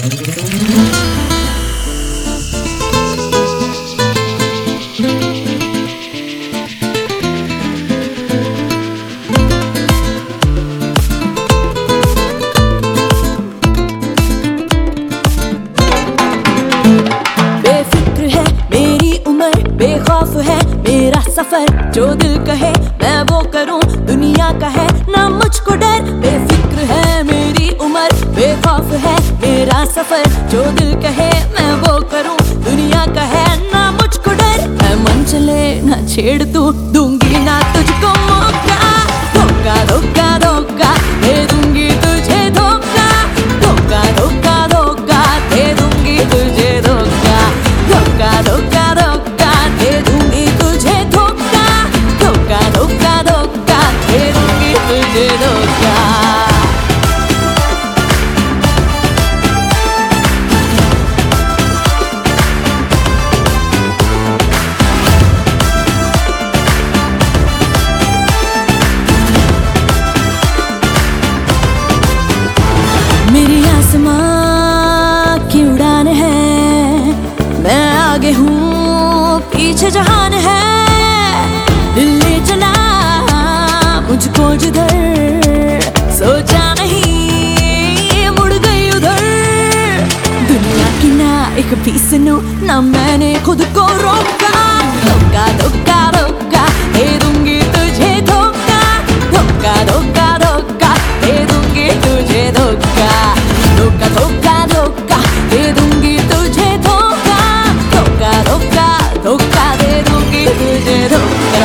बेफिक्र है मेरी उम्र, बेखौफ है मेरा सफर, जो दिल कहे मैं वो करूं, दुनिया का है ना मुझको डर। बेफिक्र है मेरी उम्र, बेखौफ है मेरा सफर, जो दिल कहे मैं वो करूं, दुनिया का है ना मुझको डर। मैं मन चले ना छेड़ तू, दूंगी ना तुझको मौका, धोखा धोखा धोखा दे दूंगी तुझे धोखा, धोखा धोखा धोखा दे दूंगी तुझे धोखा, धोखा धोखा धोखा दे दूंगी तुझे धोखा, धोखा धोखा धोखा दे दूंगी तुझे धोखा। मेरी आसमां की उड़ान है, मैं आगे हूँ पीछे जहान है, दिल ले चला मुझको जिधर, सोचा नहीं मुड़ गई उधर। दुनिया की ना एक भी सुनूं ना मैंने खुद को रोका, धोखा धोखा धोखा दे दूंगी तुझे धोखा, धोखा धोखा धोखा दे दूंगी तुझे धोखा, धोखा धोखा धोखा दे दूंगी तुझे धोखा, धोखा धोखा धोखा दे दूंगी तुझे धोखा।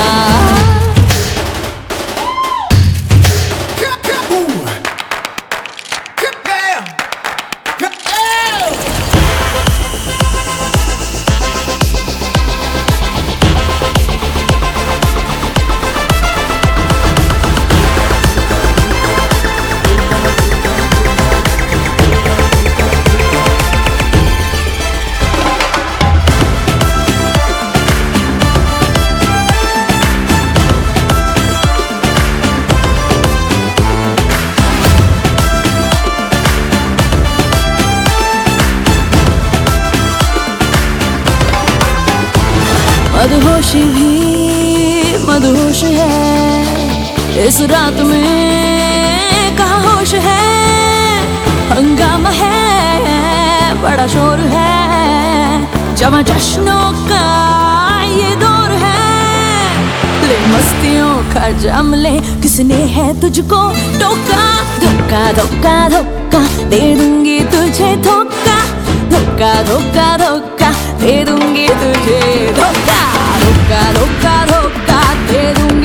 मदहोशी भी मदहोश है, इस रात में कहाँ होश है, हंगामा है बड़ा शोर है, जवां जश्नों का ये दौर है, ले मस्तियों का जाम ले, किसने है तुझको टोका, धोखा धोखा धोखा दे दूंगी तुझे धोखा, धोखा धोखा धोखा दे दूंगी तुझे धोखा, धोखा धोखा धोखा दे दूंगी